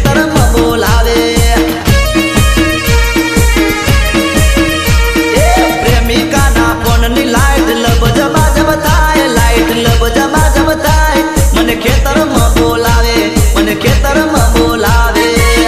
ખેતરમાં બોલાવે એ પ્રેમિકાના ફોનની લાઈટ લબજબા જબ થાય લાઈટ લબજબા જબ થાય મને ખેતરમાં બોલાવે મને ખેતરમાં બોલાવે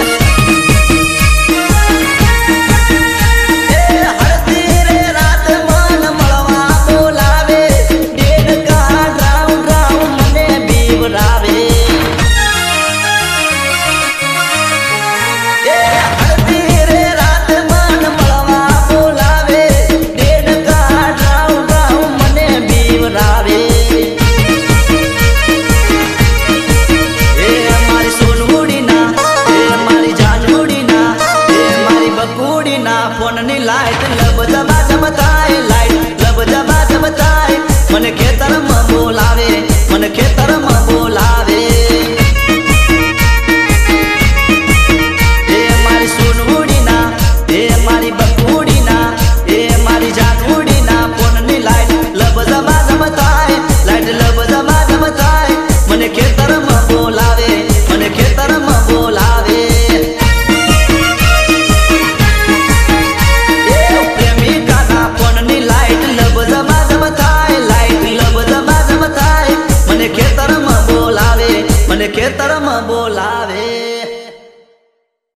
ફોનની લાઈટ લબજબા જબ થાય લાઈટ લબજબા જબ થાય મને ખેતરમાં બોલાવે મને ખેતરમાં બોલાવે એ મારી સોનવુડીના એ મારી બકુડીના એ મારી જાનવુડીના ફોનની લાઈટ લબજબા જબ થાય લાઈટ લબજબા જબ થાય મને ખેતરમાં બોલાવે મને ખેતરમાં બોલાવે મને ખેતરમાં બોલાવે મને ખેતરમાં બોલાવે